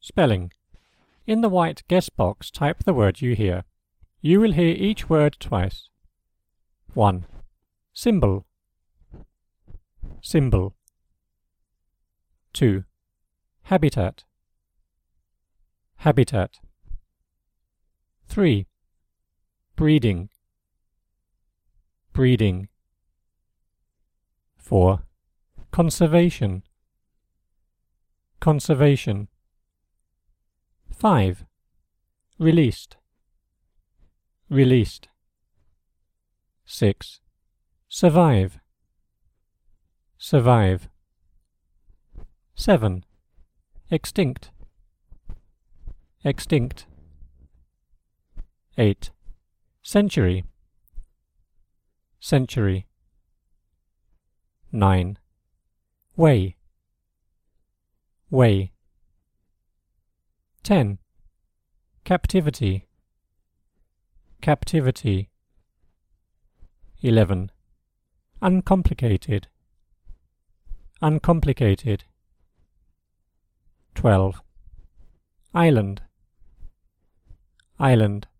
Spelling. In the white guess box, type the word you hear. You will hear each word twice. 1. Symbol. Symbol. 2. Habitat. Habitat. 3. Breeding. Breeding. 4. Conservation. Conservation. 5. Released. Released. 6. Survive. Survive. 7. Extinct. Extinct. 8. Century. Century. 9. Way. Way. 10. Captivity. Captivity. 11. Uncomplicated. Uncomplicated. 12. Island. Island.